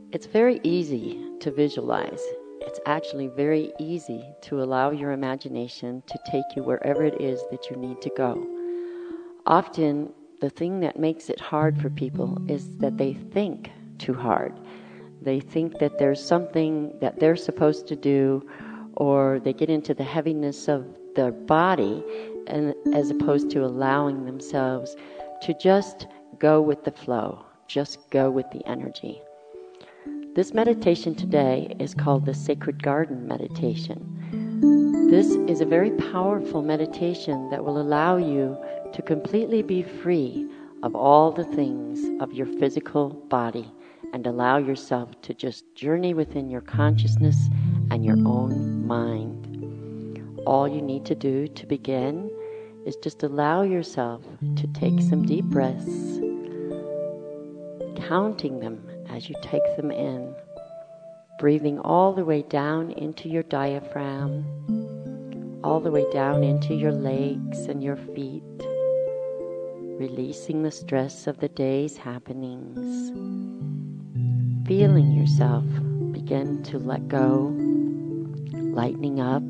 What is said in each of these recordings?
It's very easy to visualize. It's actually very easy to allow your imagination to take you wherever it is that you need to go. Often, the thing that makes it hard for people is that they think too hard. They think that there's something that they're supposed to do, or they get into the heaviness of their body, and as opposed to allowing themselves to just go with the flow, just go with the energy. This meditation today is called the Sacred Garden Meditation. This is a very powerful meditation that will allow you to completely be free of all the things of your physical body and allow yourself to just journey within your consciousness and your own mind. All you need to do to begin is just allow yourself to take some deep breaths, counting them as you take them in, breathing all the way down into your diaphragm, all the way down into your legs and your feet, releasing the stress of the day's happenings, feeling yourself begin to let go, lightening up,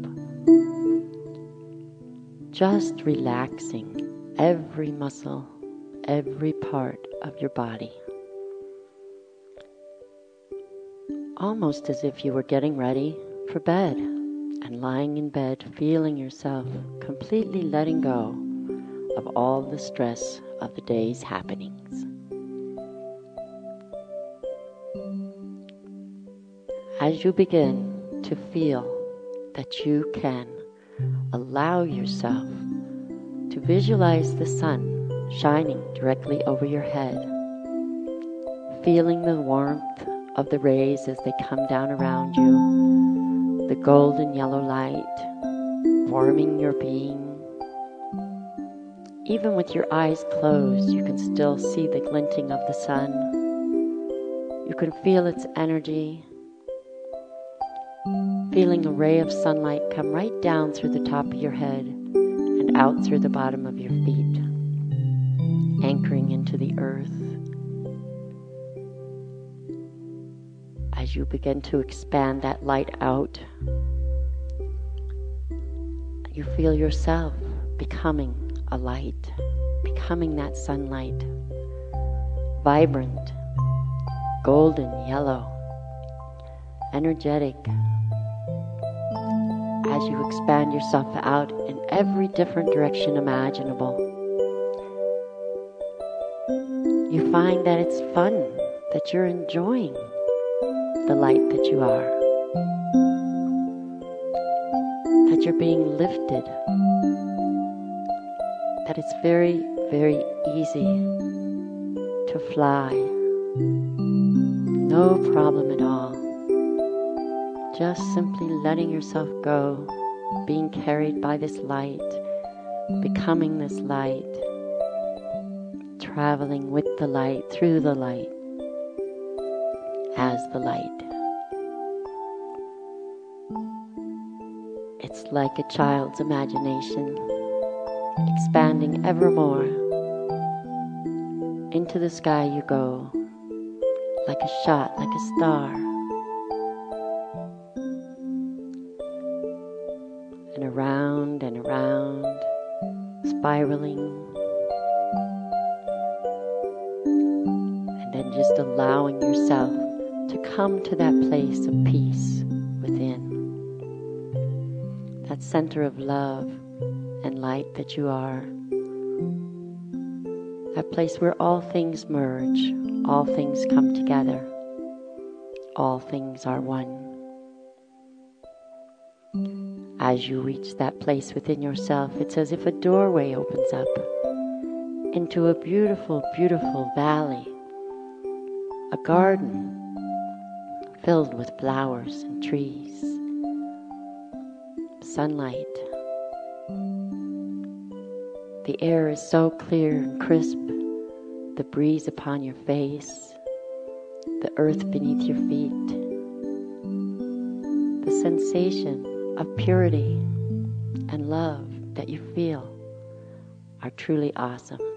just relaxing every muscle, every part of your body. Almost as if you were getting ready for bed and lying in bed, feeling yourself completely letting go of all the stress of the day's happenings. As you begin to feel that you can allow yourself to visualize the sun shining directly over your head, feeling the warmth of the rays as they come down around you, the golden yellow light warming your being. Even with your eyes closed, you can still see the glinting of the sun. You can feel its energy, feeling a ray of sunlight come right down through the top of your head and out through the bottom of your feet, anchoring into the earth. As you begin to expand that light out, you feel yourself becoming a light, becoming that sunlight, vibrant, golden yellow, energetic, as you expand yourself out in every different direction imaginable. You find that it's fun, that you're enjoying the light that you are, that you're being lifted, that it's very, very easy to fly. No problem at all. Just simply letting yourself go, being carried by this light, becoming this light, traveling with the light, through the light, as the light. It's like a child's imagination, expanding ever more. Into the sky you go, like a shot, like a star. And around, spiraling. And then just allowing yourself to come to that place of peace within. That center of love and light that you are. That place where all things merge, all things come together, all things are one. As you reach that place within yourself, it's as if a doorway opens up into a beautiful, beautiful valley, a garden filled with flowers and trees, sunlight. The air is so clear and crisp, the breeze upon your face, the earth beneath your feet, the sensation of purity and love that you feel are truly awesome.